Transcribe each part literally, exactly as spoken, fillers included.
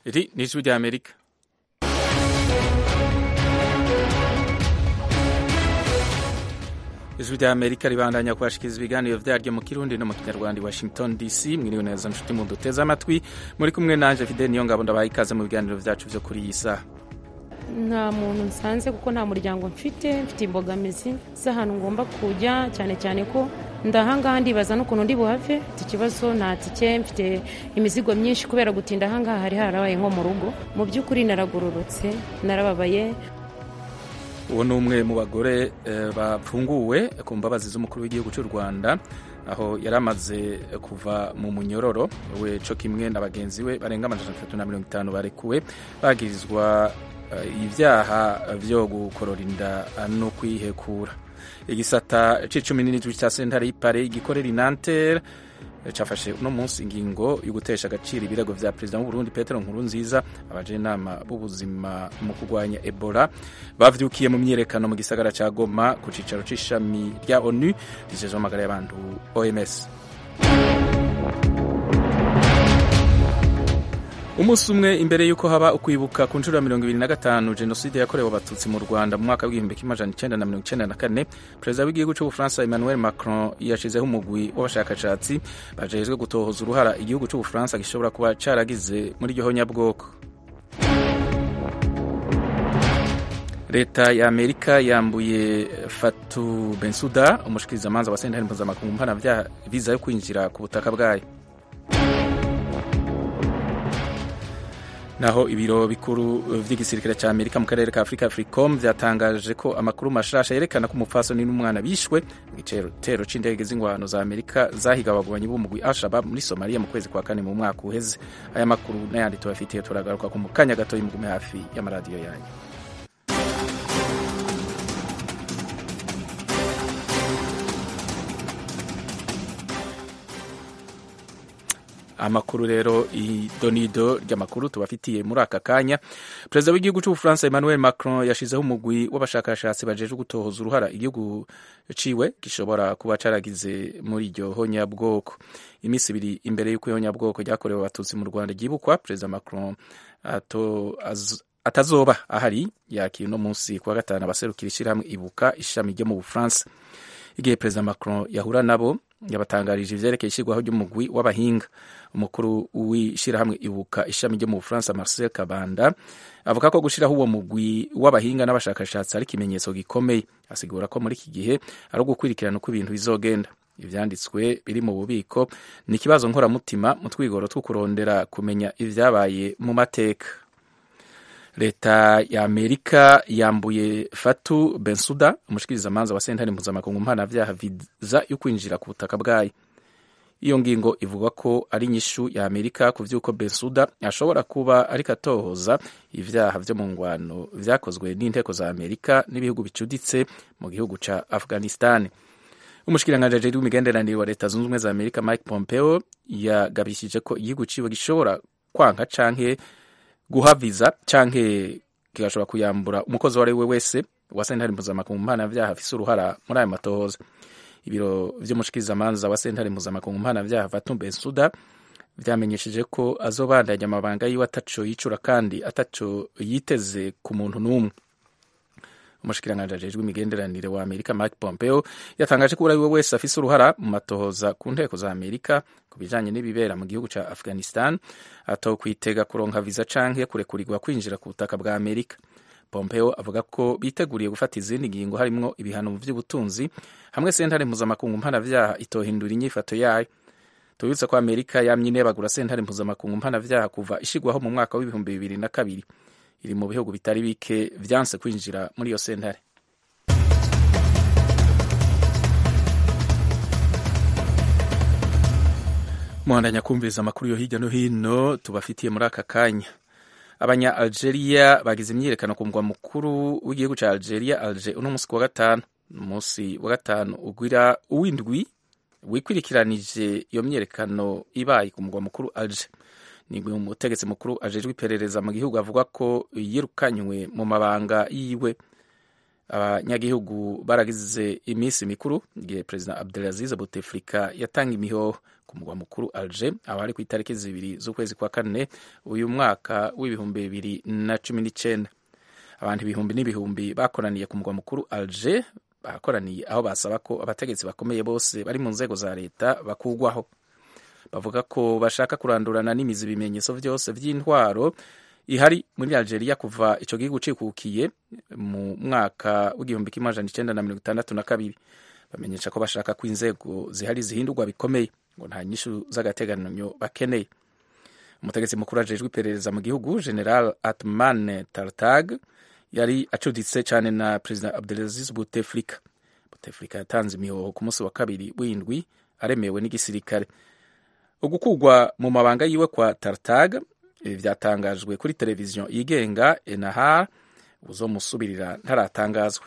Iri ni ijwi rya Amerika. Ijwi rya Amerika ribandanya kubashikiriza ibiganiro vyaryo mu Kirundi no mu Kinyarwanda i Washington D C. Mwiriwe neza nshuti mu duteze amatwi, muri kumwe nanje Fidel Niyongabo ndabaha ikaze mu biganiro vyacu vyo kuri iyi saha. Nta muntu nsanze kuko nta muryango mfite, mfite imbogamizi z'ahantu ngomba kujya, cyane cyane ko ndahangaha ndibaza n'ukuntu ndi buhave. Mfite ikibazo nta tike, mfite imizigo myinshi kubera gutinda ahangaha hari harabaye nko mu rugo. Mu by'ukuri naragororotse, narababaye. Uwo ni umwe mu bagore uh, bapfunguwe ku mbabazi z'umukuru w'igihugu cy'u Rwanda, aho yaramaze kuva mu munyororo we co kimwe na bagenzi we barenga amajana atatu na mirongo itanu barekuwe bagirizwa uh, ibyaha vyo gukorora inda no kwihekura. Igisata c'icumi n'indwi ca sentare y'Ipare igikorera Nanterre cafashe uno munsi ingingo yo gutesha agaciro ibirego vya Perezida w'u Burundi Petero Nkurunziza, abajenama b'ubuzima mu kurwanya Ebola bavyukiye mu myerekano mu gisagara ca Goma ku cicaro c'ishami rya ONU rijejwe amagara y'abantu O M S. Umunsi umwe imbere yuko haba ukwibuka ku nshuro ya mirongo ibiri na gatanu jenoside yakorewe abatutsi mu Rwanda mu mwaka w'igihumbi kimwe amajana icenda na mirongo icenda na kane, perezida w'igihugu c'Ubufaransa Emmanuel Macron yashizeho umugwi w'abashakashatsi bajejwe gutohoza uruhara igihugu c'Ubufaransa gishobora kuba caragize muri iryo honyabwoko. Leta ya Amerika yambuye Fatou Bensouda, umushikirizamanza wa sentare mpuzamakungu mpanavyaha, viza yo kwinjira ku butaka bwayo. Naho ibiro bikuru vy'igisirikare ca Amerika mu karere ka Afrika Africom vyatangaje ko amakuru mashasha yerekana ko umupfasoni n'umwana bishwe mu gitero c'indege z'ingwano za Amerika zahiga abagwanyi b'umugwi Al-Shabaab muri Somalia mu kwezi kwa kane mu mwaka uheze. Aya makuru n'ayandi tubafitiye turagaruka ku mukanya gato y'umugume hafi y'amaradiyo yanyu. Amakuru rero idonido ry'amakuru tubafitiye muri aka kanya. Perezida w'igihugu c'Ubufaransa Emmanuel Macron yashizeho umugwi w'abashakashatsi bajeje gutohoza uruhara igihugu ciwe gishobora kuba caragize muri iryo honyabwoko. Imisi ibiri imbere y'uko ihonyabwoko ryakorewe abatutsi mu Rwanda ryibukwa, Perezida Macron ato az, atazoba ahari yakira uno munsi kuwa gatanu abaserukira ishirahamwe Ibuka ishami ryo mu Bufaransa. Igihe Perezida Macron yahura nabo yabatangarije ivyerekeye ishirwaho ry'umugwi w'abahinga. Umukuru w'ishirahamwe Ibuka ishami ryo mu Bufaransa Marcel Kabanda avuga ko gushiraho uwo mugwi w'abahinga n'abashakashatsi ari ikimenyetso gikomeye. Asigura ko muri iki gihe ari ugukwirikirana uko ibintu bizogenda. Ivyanditswe biri mu bubiko ni ikibazo nkoramutima mu twigoro two kurondera kumenya ivyabaye mu mateka. Leta ya Amerika yambuye Fatou Bensouda, umushikirizamanza wa sentare mpuzamakungu mpanavyaha, viza yo kwinjira ku butaka bwayo. Iyo ngingo ivuga ko ari inyishu ya Amerika ku vyuko Bensouda ashobora kuba ariko atohoza ivyaha vyo mu ngwano vyakozwe n'inteko za Amerika n'ibihugu bicuditse mu gihugu ca Afghanistan. Umushikiranganje ajejwe imigenderanire wa Leta Zunze Ubumwe za Amerika Mike Pompeo yagabishije ko igihugu ciwe gishobora kwanka canke guha viza canke kigashobora kuyambura umukozi wari we wese wa sentare mpuzamakungu mpanavyaha afise uruhara muri ayo matohoza. Ibiro vy'umushikirizamanza wa sentare mpuzamakungu mpanavyaha Fatou Bensouda vyamenyesheje ko azobandanya amabanga yiwe ataco yicura kandi ataco yiteze ku muntu n'umwe. Umushikiranganje ajejwe imigenderanire wa Amerika Mike Pompeo yatangaje ko uriwe wese afise uruhara mu matohoza ku nteko za Amerika ku bijanye n'ibibera mu gihugu ca Afghanistan ataho kwitega kuronka viza canke kurekurirwa kwinjira ku butaka bwa Amerika. Pompeo avuga ko biteguriye gufata izindi ngingo harimwo ibihano mu vy'ubutunzi hamwe sentare mpuzamakungu mpanavyaha itohindura inyifato yayo. Tubibutse ko Amerika yamye inebagura sentare mpuzamakungu mpanavyaha kuva ishigwaho mu mwaka w'ibihumbi bibiri na kabiri. Iri mu bihugu bitari bike vyanse kwinjira muri iyo sentare. Mwandanya kumviriza amakuru yo hirya no hino tubafitiye muri aka kanya. Abanya Algeria bagize imyiyerekano ku mugwa mukuru w'igihugu ca Algeria, Alger, uno musi wa gatanu. Musi wa gatanu ugwira uwindwi wikwirikiranije iyo myiyerekano ibaye ku mugwa mukuru Alger. Ni umutegetsi mukuru ajejwe iperereza mu gihugu avuga ko yirukanywe mu mabanga yiwe abanyagihugu baragize iminsi mikuru igihe perezida Abdelaziz Bouteflika yatanga imihoho ku mugwa mukuru Alger aho ari ku itariki zibiri z'ukwezi kwa kane uyu mwaka w'ibihumbi bibiri na cumi n'icenda. Abantu ibihumbi n'ibihumbi bakoraniye ku mugwa mukuru Alger, bakoraniye aho basaba ko abategetsi bakomeye bose bari mu nzego za leta bakugwaho. Bavuga ko bashaka kurandurana n'imizi ibimenyetso vyose vy'intwaro ihari muri Algeria kuva ico gihugu cikukiye mu mwaka w'igihumbi kimwe amajana icenda na mirongo itandatu na kabiri. Bamenyesha ko bashaka ko inzego zihari zihindurwa bikomeye, ngo nta nyishu z'agateganyo bakeneye. Umutegetsi mukuru ajejwe iperereza mu gihugu General Atman Tartag yari acuditse cyane na President Abdelaziz Bouteflika. Bouteflika yatanze imihoho ku munsi wa kabiri w'indwi aremewe n'igisirikare. Ugukugwa mu mabanga yiwe kwa Tartag vyatangajwe kuri televiziyo yigenga Enahar, uzomusubirira ntaratangazwa.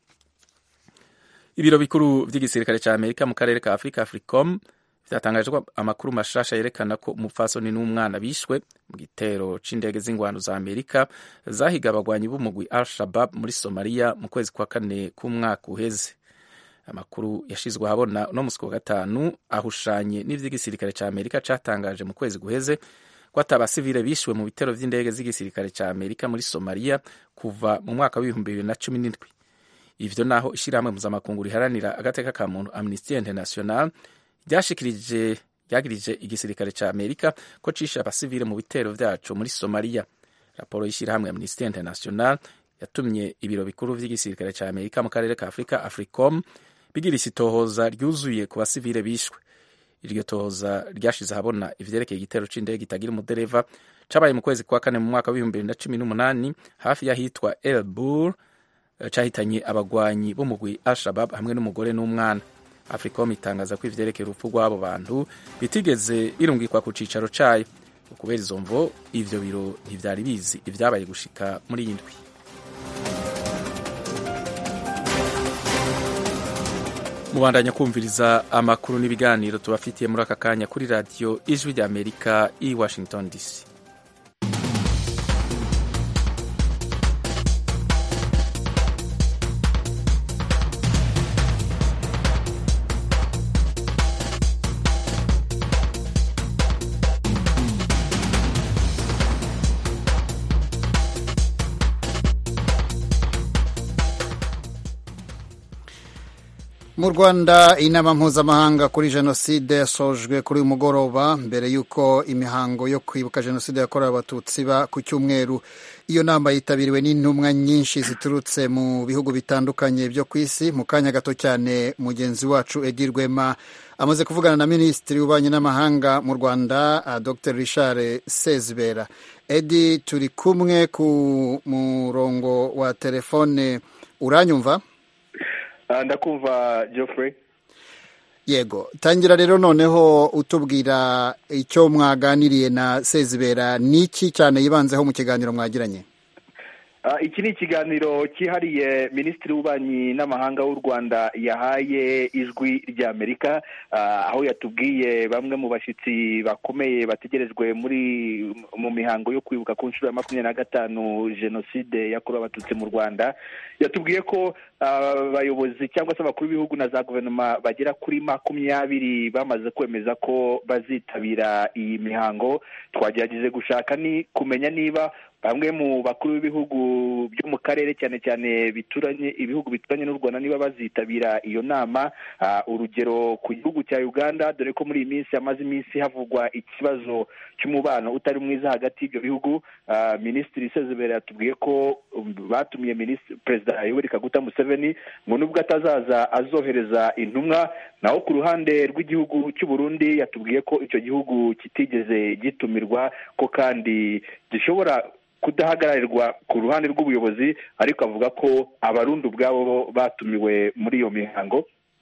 Ibiro bikuru vy'igisirikare ca Amerika mu karere ka Afrika Africom vyatangaje ko amakuru mashasha yerekana ko umupfasoni n'umwana bishwe mu gitero c'indege z'ingwano za Amerika zahiga abagwanyi b'umugwi Al-Shabaab muri Somalia mu kwezi kwa kane k'umwaka uheze. Amakuru yashizwe ahabona no musi wa gatanu ahushanye n'ivy'igisirikare ca Amerika catangaje mu kwezi guheze ko atabasivile bishwe mu bitero vy'indege z'igisirikare ca Amerika muri Somalia kuva mu mwaka w'ibihumbi bibiri na cumi n'indwi. Ivyo naho ishirahamwe mpuzamakungu riharanira agateka ka muntu Amnesty International ryashikirije ryagirije igisirikare ca Amerika ko cishe abasivile mu bitero vyaco muri Somalia. Raporo y'ishirahamwe Amnesty International yatumye ibiro bikuru vy'igisirikare ca Amerika mu karere ka Afrika Africom bigira isitohoza ryuzuye ku basivile bishwe. Iryo tohoza ryashize ahabona ivyerekeye igitero c'indege itagira umudereva cabaye mu kwezi kwa kane mu mwaka w'ibihumbi bibiri na cumi n'umunani hafi y'ahitwa El Bur, cahitanye abagwanyi b'umugwi Al-Shabaab hamwe n'umugore n'umwana. Africom itangaza ko ivyerekeye urupfu rw'abo bantu bitigeze birungikwa ku cicaro cayo. Kubera izo mvo ivyo biro ntivyari bizi ivyabaye gushika muri iyi ndwi. Mubandanya kumviriza amakuru n'ibiganiro tubafitiye muri aka kanya kuri radio Ijwi ry'Amerika i Washington D C. Mu Rwanda inama mpuzamahanga kuri jenoside yasojwe kuri uyu mugoroba mbere y'uko imihango yo kwibuka jenoside yakorewe abatutsi ba ku cyumweru. Iyo nama yitabiriwe n'intumwa nyinshi ziturutse mu bihugu bitandukanye byo ku isi. Mu kanya gato cyane mugenzi wacu Edi Rwema amaze kuvugana na Minisitiri w'Ububanyi n'Amahanga mu Rwanda Dr Richard Sezibera. Edi, turi kumwe ku murongo wa telefone, uranyumva? Ndakumva Geoffrey. Yego, tangira rero noneho utubwira icyo mwaganiriye na Sezibera, niki cyane yibanzeho mu kiganiro mwagiranye? Uh, iki ni ikiganiro cyihariye Minisitiri w'Ububanyi n'Amahanga w'u Rwanda yahaye Ijwi ry'Amerika, uh, aho yatubwiye bamwe mu bashyitsi bakomeye bategerejwe muri mu mihango yo kwibuka ku nshuro ya makumyabiri na gatanu jenoside yakorewe abatutsi mu Rwanda. Yatubwiye ko abayobozi uh, cyangwa se abakuru b'ibihugu na za guverinoma bagera kuri makumyabiri bamaze kwemeza ko bazitabira iyi mihango. Twagerageje gushaka ni kumenya niba bamwe mu bakuru b'ibihugu byo mu karere cyane cyane bituranye ibihugu bituranye n'u Rwanda niba bazitabira iyo nama. Uh, urugero ku gihugu cya Uganda, dore ko muri iyi minsi amaze iminsi havugwa ikibazo cy'umubano utari mwiza hagati y'ibyo bihugu. Uh, Minisitiri Sezibera yatubwiye ko batumiye Minisitiri Perezida Yoweri Kaguta Museveni ngo nubwo atazaza azohereza intumwa. Naho ku ruhande rw'igihugu cy'u Burundi yatubwiye ko icyo gihugu kitigeze gitumirwa, ko kandi gishobora kudahagararirwa ku ruhande rw'ubuyobozi, ariko avuga ko abarundi ubwabo batumiwe muri iyo mihango.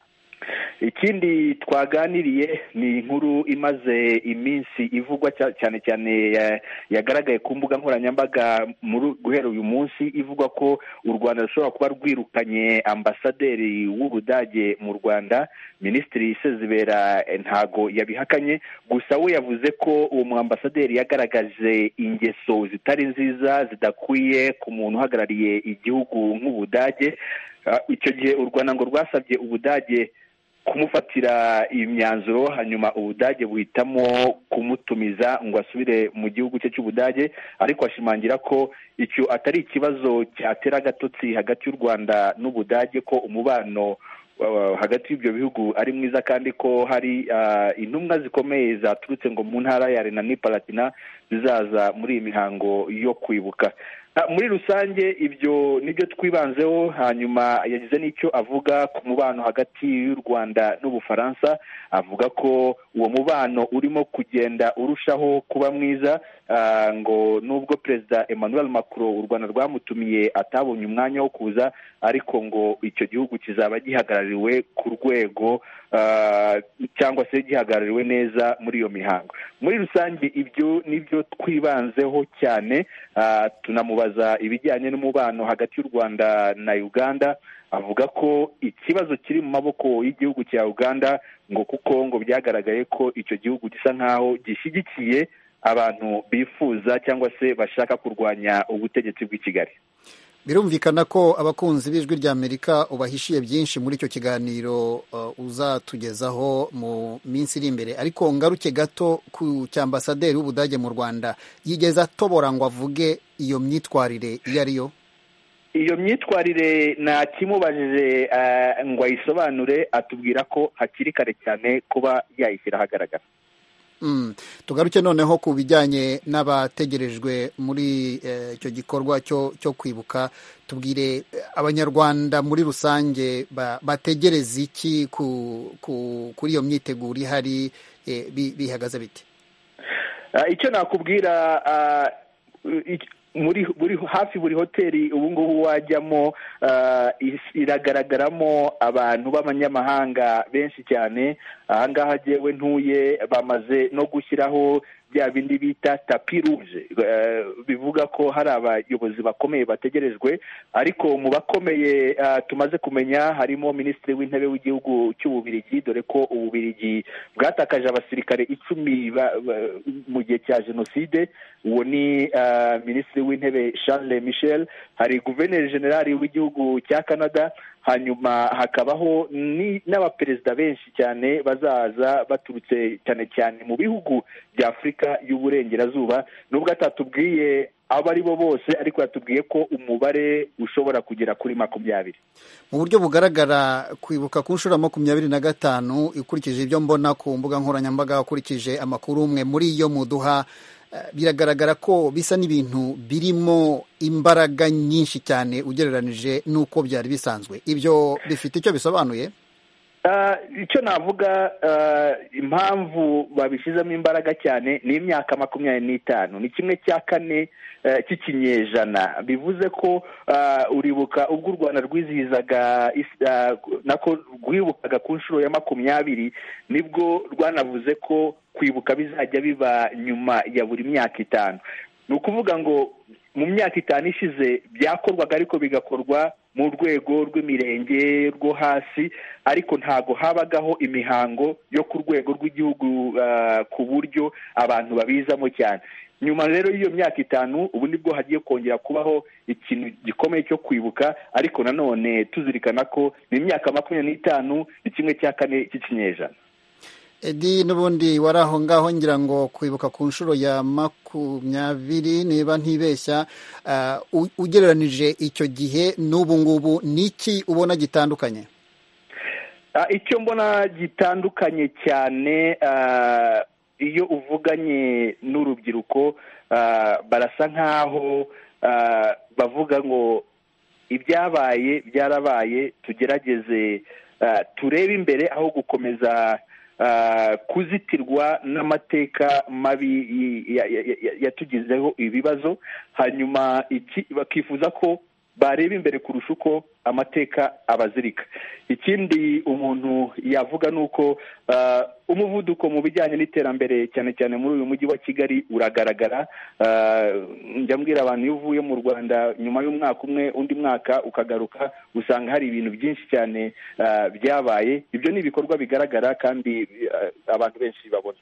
Ikindi twaganiriye ni inkuru imaze iminsi ivugwa cyane cyane yagaragaye ku mbuga nkoranyambaga muri guhera uyu munsi, ivuga ko u Rwanda rushobora kuba rwirukanye ambasaderi w'Ubudage mu Rwanda. Minisitiri Sezibera ntago yabihakanye, gusa we yavuze ko uwo mu ambasaderi yagaragaje ingeso zitari nziza zidakwiye ku muntu uhagarariye igihugu nk'Ubudage. icyo gihe u Rwanda ngo rwasabye Ubudage kumufatira imyanzuro, hanyuma Ubudage buhitamo kumutumiza ngo asubire mu gihugu cye cy'Ubudage, ariko ashimangira ko icyo atari ikibazo cyatera agatotsi hagati y'u Rwanda n'Ubudage, ko umubano hagati y'ibyo bihugu ari mwiza, kandi ko hari intumwa zikomeye zaturutse ngo mu ntara ya Rhénanie-Palatinat zizaza muri iyi mihango yo kwibuka. Muri rusange ibyo nibyo twibanzeho. Hanyuma yagize n'icyo avuga ku mubano hagati y'u Rwanda n'Ubufaransa, avuga ko uwo mubano urimo kugenda urushaho kuba mwiza, ngo nubwo Perezida Emmanuel Macron u Rwanda rwamutumiye atabonye umwanya wo kuza, ariko ngo icyo gihugu kizaba gihagarariwe ku rwego cyangwa se gihagarariwe neza muri iyo mihango. Muri rusange ibyo nibyo twibanzeho cyane. Tunamubaza ibijyanye n'umubano hagati y'u Rwanda na Uganda, avuga ko ikibazo kiri mu maboko y'igihugu cya Uganda, ngo kuko ngo byagaragaye ko icyo gihugu gisa nkaho gishyigikiye abantu bifuza cyangwa se bashaka kurwanya ubutegetsi bw'i Kigali. Birumvikana ko abakunzi b'Ijwi ry'Amerika ubahishiye byinshi muri icyo kiganiro uh, uzatugezaho mu minsi iri imbere, ariko ngaruke gato ku cyambasaderi w'Ubudage mu Rwanda. Yigeze atobora ngo avuge iyo myitwarire iyo ari yo? Iyo myitwarire nta kimubajije uh, ngo ayisobanure, atubwira ko hakiri kare cyane kuba yayishyira ahagaragara. Mm. Tugaruke noneho ku bijyanye n'abategerejwe muri icyo eh, gikorwa cyo cyo kwibuka. Tubwire abanyarwanda muri rusange ba, bategereza iki ku, ku, kuri iyo myiteguro ihari, eh, bihagaze bite? Uh, icyo nakubwira, uh, ich, muri buri hafi buri hoteli ubu ngubu wajyamo uh, iragaragaramo abantu b'abanyamahanga benshi cyane. Aha ngaha jewe ntuye bamaze no gushyiraho bya bindi bita tapi rouge, uh, bivuga ko hari abayobozi bakomeye bategerejwe, ariko mu bakomeye uh, tumaze kumenya harimo Minisitiri w'Intebe w'igihugu cy'Ububirigi, dore ko Ububirigi bwatakaje abasirikare icumi mu gihe cya Jenoside. Uwo ni uh, Minisitiri w'Intebe Charles Michel. Hari Guverineri Generali w'igihugu cya Canada, hanyuma hakabaho n'abaperezida benshi cyane bazaza baturutse cyane cyane mu bihugu bya Afurika y'Uburengerazuba. Nubwo atatubwiye abo ari bo bose, ariko yatubwiye ko umubare ushobora kugera kuri makumyabiri. Mu buryo bugaragara, kwibuka ku nshuro makumyabiri na gatanu, ikurikije ibyo mbona ku mbuga nkoranyambaga, ukurikije amakuru umwe muri iyo muduha, biragaragara ko bisa n'ibintu birimo imbaraga nyinshi cyane ugereranije n'uko byari bisanzwe. Ibyo bifite icyo bisobanuye? Uh, icyo navuga, uh, impamvu babishyizemo imbaraga cyane ni imyaka makumyabiri n'itanu, ni kimwe cya kane uh, cy'ikinyejana. Bivuze ko uh, uribuka ubwo u Rwanda rwizihizaga uh, nako rwibukaga ku nshuro ya makumyabiri, nibwo rwanavuze ko kwibuka bizajya biba nyuma ya buri myaka itanu. Ni ukuvuga ngo mu myaka itanu ishize byakorwaga, ariko bigakorwa mu rwego rw'imirenge rwo hasi, ariko ntago habagaho imihango yo ku rwego rw'igihugu uh, ku buryo abantu babizamo cyane. Nyuma rero y'iyo myaka itanu, ubu nibwo hagiye kongera kubaho ikintu gikomeye cyo kwibuka, ariko nanone tuzirikana ko ni imyaka makumyabiri n'itanu, ni kimwe cya kane cy'ikinyejana. Edi, n'ubundi wari aho ngaho, ngira ngo kwibuka ku nshuro ya makumyabiri niba ntibeshya, uh, ugereranije icyo gihe n'ubu ngubu, niki ubona gitandukanye? Uh, icyo mbona gitandukanye cyane, uh, iyo uvuganye n'urubyiruko, uh, barasa nkaho uh, bavuga ngo ibyabaye byarabaye, tugerageze uh, turebe imbere aho gukomeza Uh, kuzitirwa n'amateka mabi yatugizeho ibibazo. Hanyuma iki bakifuza ko bareba imbere kurusha uko amateka abazirika. Ikindi umuntu yavuga nuko uh, umuvuduko mu bijyanye n'iterambere cyane cyane muri uyu mujyi wa Kigali uragaragara. Uh, njya mbwira abantu, iyo uvuye mu Rwanda nyuma y'umwaka umwe, undi mwaka ukagaruka, usanga hari ibintu byinshi cyane uh, byabaye. Ibyo ni ibikorwa bigaragara kandi uh, abantu benshi babona.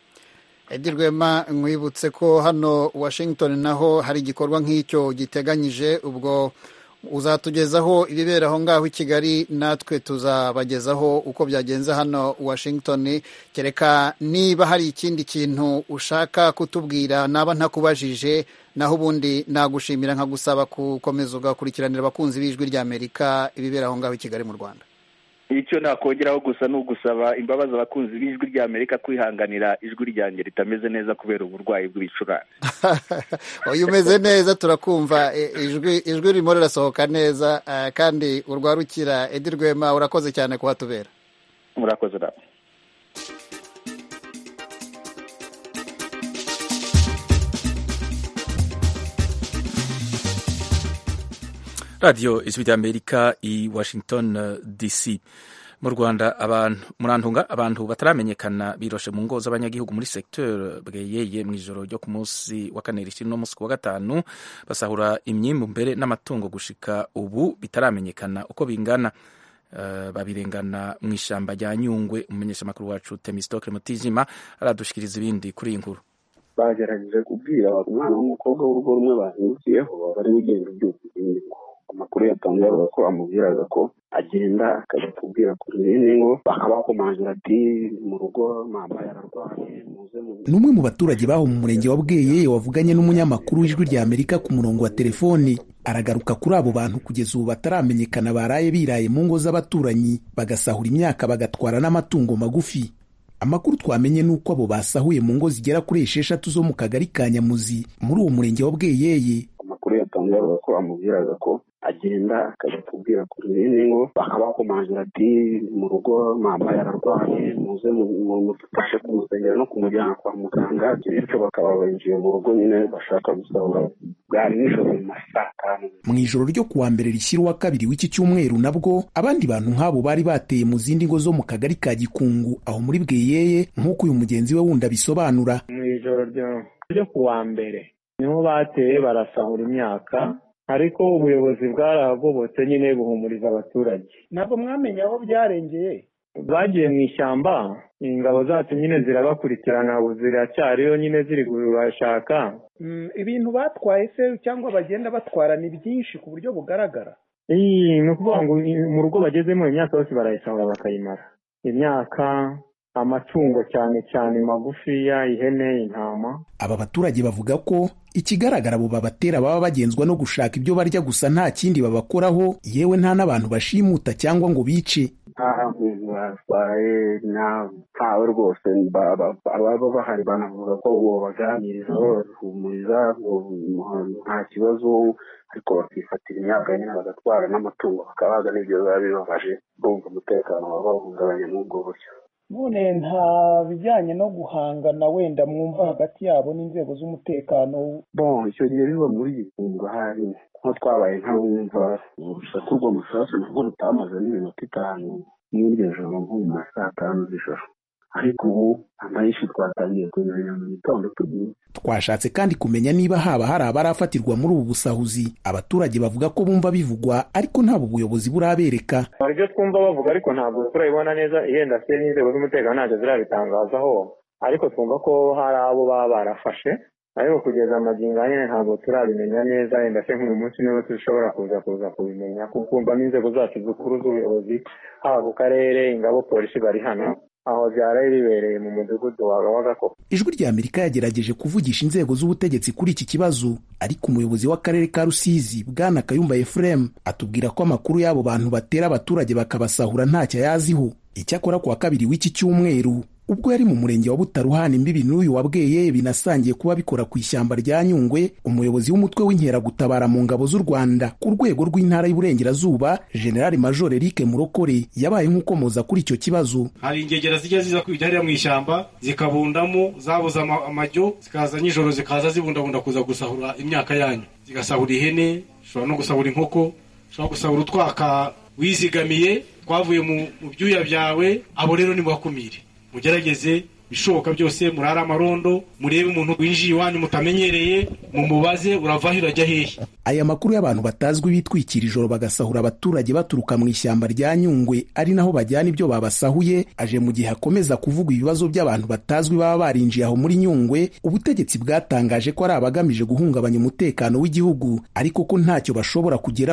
Edi Rwema, nkwibutse ko hano Washington naho hari igikorwa nk'icyo giteganyije. Ubwo uzatugezaho ibibera aho ngaho i Kigali, natwe tuzabagezaho uko byagenze hano Washington. kereka niba hari ikindi kintu ushaka kutubwira naba ntakubajije, naho ubundi nagushimira nkagusaba gukomeza ugakurikiranira abakunzi b'ijwi ry'Amerika ibibera aho ngaho i Kigali mu Rwanda. icyo nakongeraho gusa ni ugusaba imbabazi abakunzi b'ijwi ry'Amerika kwihanganira ijwi ryanjye ritameze neza kubera uburwayi bw'ibicurane. uyu umeze neza, turakumva, ijwi ijwi ririmo rirasohoka neza, kandi urwarukira. Edi Rwema, urakoze cyane kuhatubera. murakoze nawe. radiyo ijwi ry'Amerika i Washington D C. mu Rwanda abantu murantunga abantu bataramenyekana biroshe mu ngo z'abanyagihugu muri secteur bweyeye mu ijoro ryo ku munsi wa kane rishira no munsi wa gatanu, basahura imyimbu mbere n'amatungo gushika ubu bitaramenyekana uko bingana. Uh, babirengana mu ishamba rya Nyungwe. Umumenyesha makuru wacu Temistocle Mutijima aradushikiriza ibindi kuri iyi nkuru. Bagerageje kubwira umwana w'umukobwa w'urugo rumwe bahindukiyeho bari ugenda ubyuka. Amakuru yatangiye avuga ko amubwiraga ko agenda akajya kubwira kuri bene ngo bakabakomangira ati mu rugo mama yararwaye muze mu. N'umwe mu baturage baho mu murenge wa Bweyeye wavuganye n'umunyamakuru w'ijwi ry'Amerika ku murongo wa telefoni, aragaruka kuri abo bantu kugeza ubu bataramenyekana baraye biraye mu ngo z'abaturanyi bagasahura imyaka bagatwara n'amatungo magufi. Amakuru twamenye nuko abo basahuye mu ngo zigera kuri esheshatu zo mu kagari ka Nyamuzi muri uwo murenge wa Bweyeye. Amakuru yatangiye avuga ko amubwiraga ko agenda akajya kubwira kuri bene ngo bakabakomangira ati mu rugo mama yararwaye muze mudufashe kumusengera no kumujyana kwa muganga, bityo bakaba binjiye mu rugo nyine bashaka gusahura. Bwari nijoro mu saa tanu mu ijoro ryo kuwa mbere rishyira uwa kabiri w'iki cyumweru, nabwo abandi bantu nk'abo bari bateye mu zindi ngo zo mu kagari ka Gikungu aho muri Bweyeye, nk'uko uyu mugenzi we wundi abisobanura. Mu ijoro ryo kuwa mbere niho bateye barasahura imyaka, ariko ubuyobozi bwarahagobotse nyine buhumuriza abaturage. Ntabwo mwamenye aho byarengeye. Bagiye mu ishyamba, ingabo zacu nyine zirabakurikirana, ubu ziracyariyo nyine ziri kubashaka. Mm, ibintu batwaye se cyangwa bagenda batwara ni byinshi ku buryo bugaragara. Iyi ni ukuvuga ngo mu rugo bagezemo imyaka yose barayisahura bakayimara. Imyaka, amatungo cyane cyane magufiya, ihene, intama. Aba baturage bavuga ko ikigaragara abo babatera baba bagenzwa no gushaka ibyo barya gusa nta kindi babakoraho, yewe nta n'abantu bashimuta cyangwa ngo bice. Aha muntu batwaye ntawe rwose, ababa bahari banavuga ko uwo baganiriza bahumuriza nta kibazo, ariko bakifatira imyaka nyine bagatwara n'amatungo bakabaga n'ibyo biba bibabaje, bumva umutekano waba wahungabanye n'ubwo buryo. None nta bijyanye no guhangana wenda mwumva hagati yabo n'inzego z'umutekano? Bon, icyo gihe biba muri Gikungu hari nko twabaye nk'abumva urusaku rw'amasasu nubwo rutamaze n'iminota itanu n'iryo joro nko mu saa tanu z'ijoro, ariko ubu amayishi twatangiye kumenya mu gitondo tugiye. Twashatse kandi kumenya niba haba hari abarafatirwa muri ubu busahuzi. Abaturage bavuga ko bumva bivugwa ariko ntabwo ubuyobozi burabereka. Hari ibyo twumva bavuga ariko ntabwo turabibona neza, yenda se n'inzego z'umutekano ntacyo zirabitangazaho, ariko twumva ko hari abo baba barafashe, ariko kugeza amagingo nyine ntabwo turabimenya neza, yenda se nk'uyu munsi niba dushobora kuza kuza kubimenya kuko n'inzego zacu zikuru z'ubuyobozi haba ku karere, ingabo, polisi bari hano aho byaraye bibereye mu mudugudu wa Gakoko. Ijwi ry'Amerika yagerageje kuvugisha inzego z'ubutegetsi kuri iki kibazo, ariko umuyobozi w'akarere ka Rusizi Bwana Kayumba Ephraim atubwira ko amakuru y'abo bantu batera abaturage bakabasahura ntacyo yaziho. Icyakora kuwa kabiri w'iki cyumweru ubwo yari mu murenge wa Butaruhana imbibi n'uyu wa Bweyeye binasangiye kuba bikora ku ishyamba rya Nyungwe, umuyobozi w'umutwe w'inkeragutabara mu ngabo z'u Rwanda ku rwego rw'intara y'Iburengerazuba General Major Eric Murokore yabaye nk'ukomoza kuri icyo kibazo. Hari ingegera zijya ziza kwijya mu ishyamba zikabundamo zabuza amajyo, zikaza nijoro zikaza zibundabunda kuza gusahura imyaka yanyu, zigasahura ihene, shobora no gusahura inkoko, shobora gusahura utwaka wizigamiye twavuye mu byuya byawe. Abo rero ni bakumire, mugerageze bishoboka byose, murara amarondo, murebe umuntu winjiye iwanyu mutamenyereye, mumubaze uravaho urajya hehe. Aya makuru y'abantu batazwi bitwikira ijoro bagasahura abaturage baturuka mu ishyamba rya Nyungwe ari naho bajyana ibyo babasahuye aje mu gihe hakomeza kuvuga ibibazo by'abantu batazwi baba barinjiye aho muri Nyungwe. Ubutegetsi bwatangaje ko ari abagamije guhungabanya umutekano w'igihugu ariko ko ntacyo bashobora kugeraho.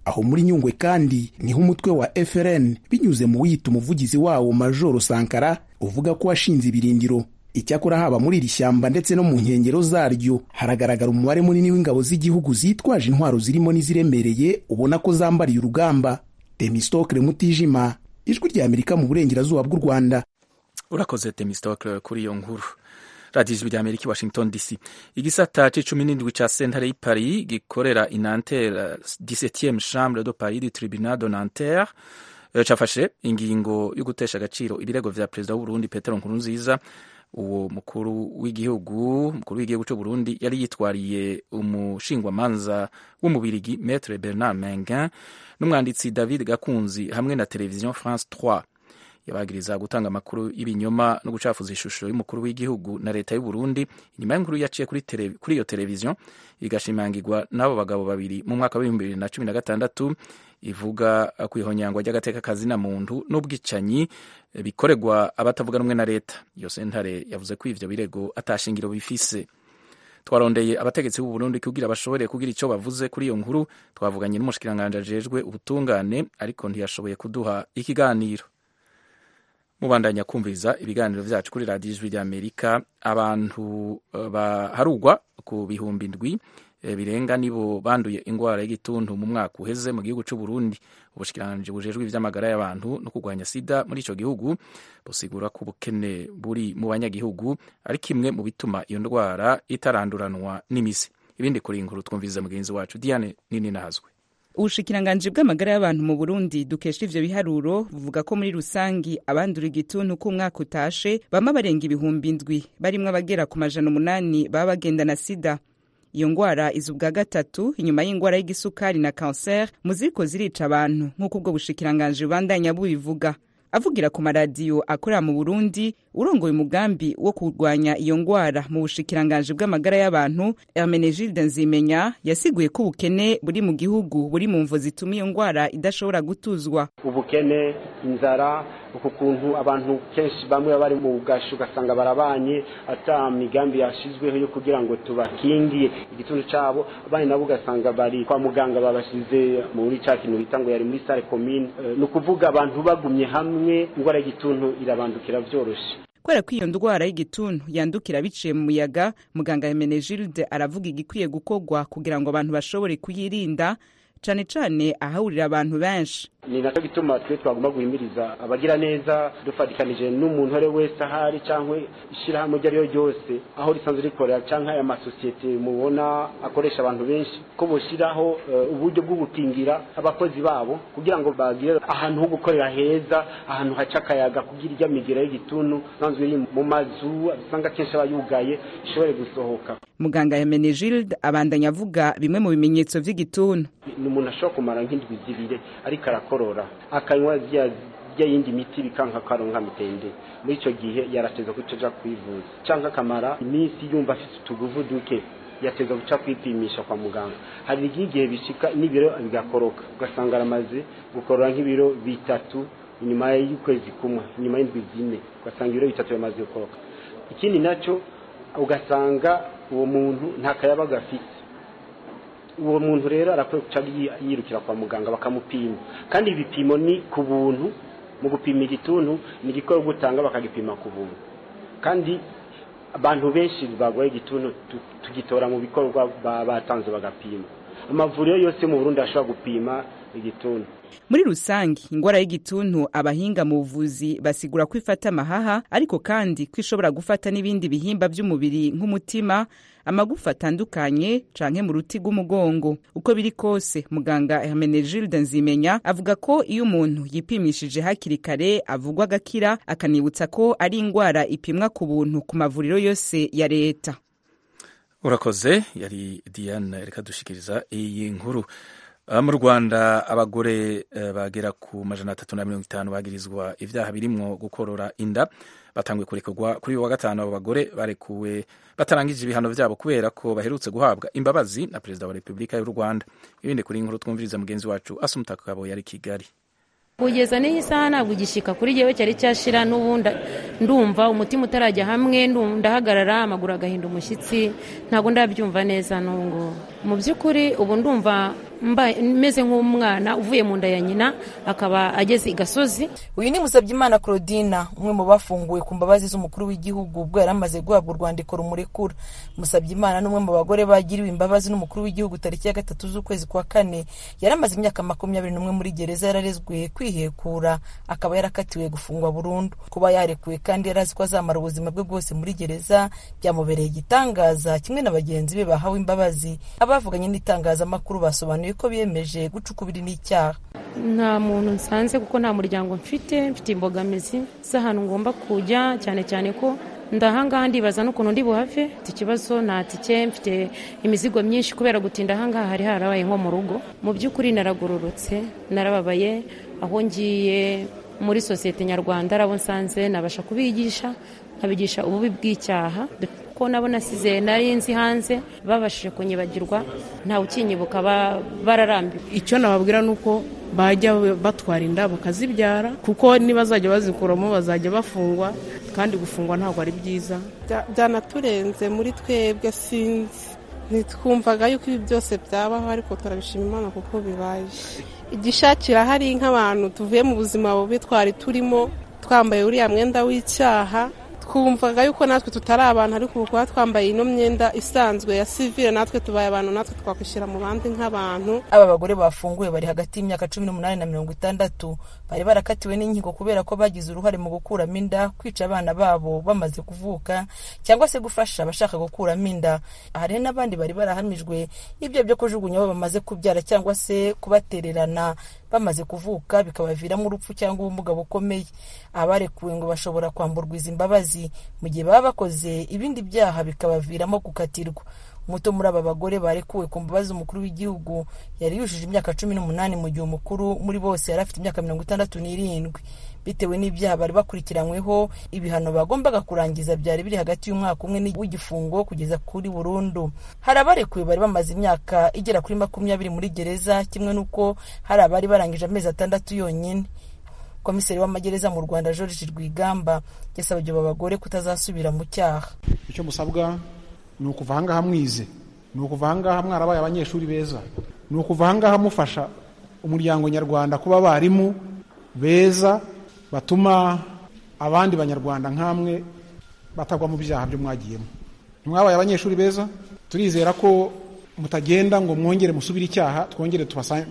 aho muri Nyungwe kandi niho umutwe wa F R N binyuze mu wiyita umuvugizi wawo Majoro Sankara uvuga ko washinze ibirindiro. Icyakora haba muri iri shyamba ndetse no mu nkengero zaryo haragaragara umubare munini w'ingabo z'igihugu zitwaje intwaro zirimo n'iziremereye ubona ko zambariye urugamba. Temistokle Mutijima, Ijwi rya Amerika mu burengerazuba bw'u Rwanda. Urakoze Temistokle kuri iyo nkuru. Radio Ijwi rya Amerika, Washington D C. Igisata c'icumi n'indwi ca sentare y'i Paris gikorera i Nanterre dix-septième chambre de Paris du tribunal de Nanterre cafashe ingingo yo gutesha agaciro ibirego vya perezida w'u Burundi Petero Nkurunziza. Uwo mukuru w'igihugu mukuru w'igihugu cy'u Burundi yari yitwariye umushingwamanza w'umubirigi Maître Bernard Mengen n'umwanditsi David Gakunzi hamwe na televiziyo France trois. Yabagiriza gutanga amakuru y'ibinyoma no gucafuza ishusho y'umukuru w'igihugu na leta y'u Burundi. Inyuma y'inkuru yaciye kuri tele, kuri iyo televiziyo igashimangirwa n'abo bagabo babiri mu mwaka wa bibiri na cumi na gatandatu ivuga kwihonyangwa ry'agateka kazina muntu n'ubwicanyi bikorerwa abatavuga rumwe na leta. Iyo sentare yavuze ko ivyo birego atashingiro bifise. Twarondeye abategetsi b'u Burundi kugira bashobore kugira ico bavuze kuri iyo nkuru. Twavuganye n'umushikiranganje ajejwe ubutungane ariko ntiyashoboye kuduha ikiganiro. Mubandanya kumviriza ibiganiro vyacu kuri Radio Ijwi rya Amerika. Abantu baharugwa ku bihumbi ndwi birenga nibo banduye ingwara y'igituntu mu mwaka uheze mu gihugu cy'u Burundi. Ubushikiranganje bujejwe ivy'amagara y'abantu no kurwanya sida muri ico gihugu busigura ko ubukene buri mu banyagihugu ari kimwe mu bituma iyo ndwara itaranduranwa n'imisi. Ibindi kuri inkuru twumviriza mugenzi wacu Diane Nini Nahazwe. Ubushikiranganje bw'amagara y'abantu mu Burundi dukesha ivyo biharuro buvuga ko muri rusangi abandura igituntu ku mwaka utashe bama barenga ibihumbi ndwi barimwe abagera ku majana umunani baba bagenda na sida. Iyo ngwara izubwa gatatu inyuma y'ingwara y'igisukari na cancer muziko zirica abantu nk'uko ubwo bushikiranganje bandanya bubivuga. Avugira ku maradiyo akorera mu Burundi urongoye umugambi wo kurwanya iyo ngwara mu bushikiranganje bw'amagara y'abantu Hermenegilde Nzimenya yasiguye ko ubukene buri mu gihugu buri mu mvo zituma iyo ngwara idashobora gutuzwa. Ubukene, inzara, uko kuntu abantu kenshi bamwe bari mu gasho gasanga barabanye ata migambi yashizweho yo kugira ngo tubakingiye igituntu cabo, abandi nabo gasanga bari kwa muganga babashize muri ca kintu bita ngo yari muri salle commune. E, no kuvuga abantu bagumye hamwe ingwara y'igituntu irabandukira vyoroshe. Kwera ko iyo ndwara y'igituntu yandukira biciye mu muyaga, muganga Hermenegilde aravuga igikwiye gukorwa kugira ngo abantu bashobore kuyirinda cane cane ahahurira abantu benshi. Ni naco gituma twe twagomba guhimiriza abagira neza dufatikanije n'umuntu wese wese ahari cankwe ishirahamwe ryari ryose aho risanzwe rikorera canke aya masosiyete mubona akoresha abantu benshi ko boshiraho uh, uburyo bwo gukingira abakozi babo kugira ngo bagire ahantu ho gukorera heza, ahantu haca akayaga kugira irya migera y'igituntu sanzwe iri mu mazu asanga kenshi abayugaye ishobore gusohoka. Muganga Hermenegilde abandanya avuga bimwe mu bimenyetso vy'igituntu. Ni umuntu ashobora kumara nk'indwi zibiri ariko arakorora akanywa zya yindi miti bikanka karonka mitende, muri ico gihe yarateza kuja kwivuza canka kamara iminsi yumva afite utuguvu duke yateza guca kwipimisha kwa muganga. Hari igihe bishika n'ibiro bigakoroka ugasanga aramaze gukorora nk'ibiro bitatu inyuma y'ukwezi kumwe, inyuma y'indwi zine ugasanga ibiro bitatu yamaze gukoroka. Ikindi naco ugasanga uwo muntu nta kayabaga afite. Uwo muntu rero arakwiye guca yirukira kwa muganga bakamupima, kandi ibipimo ni ku buntu. Mu gupima igituntu ni igikorwa gutanga bakagipima ku buntu, kandi abantu benshi bagwaye igituntu tugitora mu bikorwa batanze bagapima. Amavuriro yose mu Burundi ashobora gupima igituntu. Muri rusangi ingwara y'igituntu abahinga mu buvuzi basigura ko ifata amahaha ariko kandi kwishobora gufata n'ibindi bihimba by'umubiri nk'umutima, amagufa atandukanye canke mu ruti rw'umugongo. Uko biri kose muganga Hermenegilde Nzimenya avuga ko iyo umuntu yipimishije hakiri kare avugwa agakira, akanibutsa ko ari ingwara ipimwa ku buntu ku mavuriro yose ya leta. Urakoze, yari Diane reka dushikiriza iyi nkuru. Mu Rwanda abagore bagera ku majana atatu na mirongo itanu bagirizwa ivyaha birimwo gukorora inda batangwe kurekurwa kuri wa gatanu. Abo bagore barekuwe batarangije ibihano vyabo kubera ko baherutse guhabwa imbabazi na Perezida wa Repubulika y'u Rwanda. Ibindi kuri inkuru twumviriza mugenzi wacu Asumta Kabo yari Kigali. Kugeza n'iyi saha ntabwo igishika kuri jewe cyari cyashira n'ubundi ndumva umutima utarajya hamwe, ndahagarara amaguru agahinda umushyitsi, ntabwo ndabyumva neza nungo. Mu by'ukuri ubu ndumva meze nk'umwana uvuye mu nda ya nyina akaba ageze i Gasozi. Uyu ni Musabyimana Claudina, umwe mu bafunguwe ku mbabazi z'umukuru w'igihugu ubwo yari amaze guhabwa urwandiko rumurekura. Musabyimana n'umwe mu bagore bagiriwe imbabazi n'umukuru w'igihugu tariki ya gatatu z'ukwezi kwa kane, yari amaze imyaka makumyabiri n'umwe muri gereza, yararezwe kwihekura, akaba yarakatiwe gufungwa burundu. Kuba yarekuwe kandi yarazi ko azamara ubuzima bwe bwose muri gereza byamubereye igitangaza, kimwe na bagenzi be bahawe imbabazi. Abavuganye n'itangazamakuru basobanuye ko biyemeje gucukubira n'icyaha. Nta muntu nsanze kuko nta muryango mfite, mfite imbogamizi z'ahantu ngomba kujya, cyane cyane ko ndahangaha ndibaza n'ukuntu ndi buhave. Mfite ikibazo nta tike, mfite imizigo myinshi kubera gutinda ahangaha hari harabaye nko mu rugo. Mu by'ukuri naragororotse, narababaye. Aho ngiye muri sosiyete nyarwanda arabo nsanze nabasha kubigisha, nkabigisha ububi bw'icyaha ko nabo nasize nari nzi hanze, babashije kunyibagirwa, nta ukinyibuka, bararambiwe. Icyo nababwira nuko bajya batwara inda bakazibyara, kuko nibazajya bazikuramo bazajya bafungwa, kandi gufungwa ntabwo ari byiza. Byanaturenze muri twebwe, sinzi ntitwumvaga yuko ibi byose byabaho, ariko turabishima Imana kuko bibaye. Igishakira hari nk'abantu tuvuye mu buzima bubi twari turimo, twambaye uriya mwenda w'icyaha, twumvaga yuko natwe tutari abantu, ariko kuba twambaye ino myenda isanzwe ya civile natwe tubaye abantu, natwe twakwishyira mu bandi nk'abantu. Aba bagore bafunguwe bari hagati y'imyaka cumi n'umunani na mirongo itandatu, bari barakatiwe n'inkiko kubera ko bagize uruhare mu gukuramo inda, kwica abana babo bamaze kuvuka, cyangwa se gufasha abashaka gukuramo inda. Hari n'abandi bari barahamijwe ibyo byo kujugunya abo bamaze kubyara cyangwa se kubatererana bamaze kuvuka, bikabaviramo urupfu cyangwa ubumuga bukomeye. Abarekuwe ngo bashobora kwamburwa izi mbabazi mu gihe baba bakoze ibindi byaha bikabaviramo gukatirwa. Umuto muri aba bagore barekuwe ku mbabazi umukuru w'igihugu yari yujuje imyaka cumi n'umunani, mu gihe umukuru muri bose yari afite imyaka mirongo itandatu n'irindwi. Bitewe n'ibyaha bari bakurikiranyweho, ibihano bagombaga kurangiza byari biri hagati y'umwaka umwe w'igifungo kugeza kuri burundu. Hari abarekuwe bari bamaze imyaka igera kuri makumyabiri muri gereza, kimwe n'uko hari abari barangije amezi atandatu yonyine. Komiseri w'amagereza mu Rwanda George Rwigamba yasabye aba bagore kutazasubira mu cyaha. Icyo musabwa ni ukuva ahangaha mwize, ni ukuva ahangaha mwarabaye abanyeshuri beza, ni ukuva ahangaha mufasha umuryango nyarwanda kuba abarimu beza batuma abandi banyarwanda nk'amwe batagwa mu byaha byo mwagiyemo. Mwabaye abanyeshuri beza, turizera ko mutagenda ngo mwongere musubire icyaha, twongere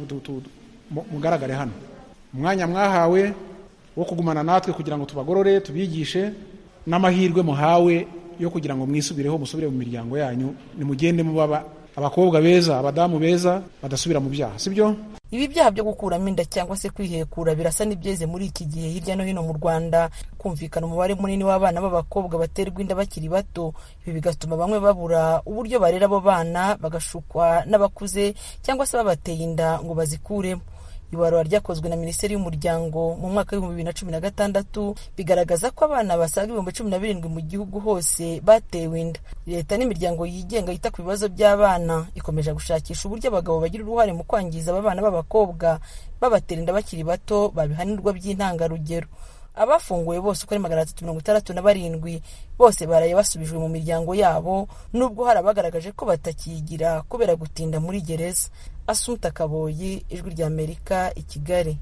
mugaragare hano. Umwanya mwahawe wo kugumana natwe kugira ngo tubagorore, tubigishe, n'amahirwe muhawe yo kugira ngo mwisubireho, musubire mu miryango yanyu, nimugende mubaba abakobwa beza, abadamu beza, badasubira mu byaha, sibyo? Ibi byaha byo gukuramo inda cyangwa se kwihekura birasa n'ibyeze muri iki gihe hirya no hino mu Rwanda. Kumvikana umubare munini w'abana b'abakobwa baterwa inda bakiri bato, ibi bigatuma bamwe babura uburyo barera abo bana, bagashukwa n'abakuze cyangwa se babateye inda ngo bazikuremo. Ibarura ryakozwe na Minisiteri y'Umuryango mu mwaka w'ibihumbi bibiri na cumi na gatandatu bigaragaza ko abana basaga ibihumbi cumi na birindwi mu gihugu hose batewe inda. Leta n'imiryango yigenga yita ku bibazo by'abana ikomeje gushakisha uburyo abagabo bagira uruhare mu kwangiza aba bana b'abakobwa babatera inda bakiri bato babihanirwa by'intangarugero. Abafunguwe bose uko ari magana atatu mirongo itandatu na barindwi bose baraye basubijwe mu miryango yabo, nubwo hari abagaragaje ko batakigira kubera gutinda muri gereza. Asumta Kaboyi, Ijwi ry'Amerika, i Kigali.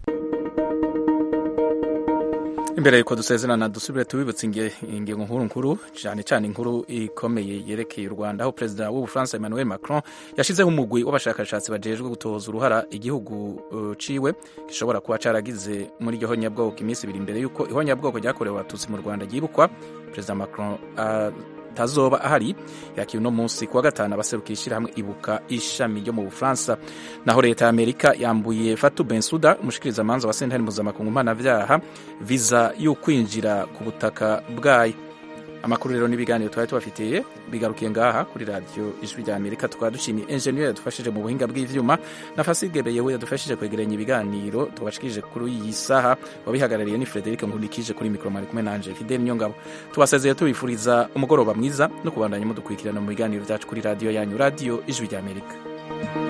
Imbere yuko dusezerana dusubire tubibutse ingingo nkuru nkuru cyane cyane inkuru ikomeye yerekeye u Rwanda, aho Perezida w'u Bufaransa Emmanuel Macron yashizeho umugwi w'abashakashatsi bajejwe gutoza uruhara igihugu uh, ciwe gishobora kuba caragize muri iryo honyabwoko iminsi ibiri imbere yuko ihonyabwoko ryakorewe abatutsi mu Rwanda ryibukwa. Perezida Macron uh, tazoba ahari yakiye uno munsi kuwa gatanu abaserukira hamwe ibuka ishami ryo mu Bufaransa. Naho leta ya Amerika yambuye Fatou Bensouda umushikiriza manza wa sentare mpuzamakungu mpanavyaha visa yo kwinjira ku butaka bwayo. Amakuru rero n'ibiganiro twari tubafitiye bigarukiye ngaha kuri radio Ijwi ry'Amerika. Tukaba dushimiye engineer yadufashije mu buhinga bw'ivyuma na Fasigebe yewe yadufashije kwegeranya ibiganiro tubashikije kuri iyi saha. Wabihagarariye ni Frederic Nkundikije, kuri micro mari kumwe nanje Fidel Nyongabo. Tubasezeye tubifuriza umugoroba mwiza no kubandanya mudukurikirana mu biganiro byacu kuri radio yanyu, radio Ijwi ry'Amerika.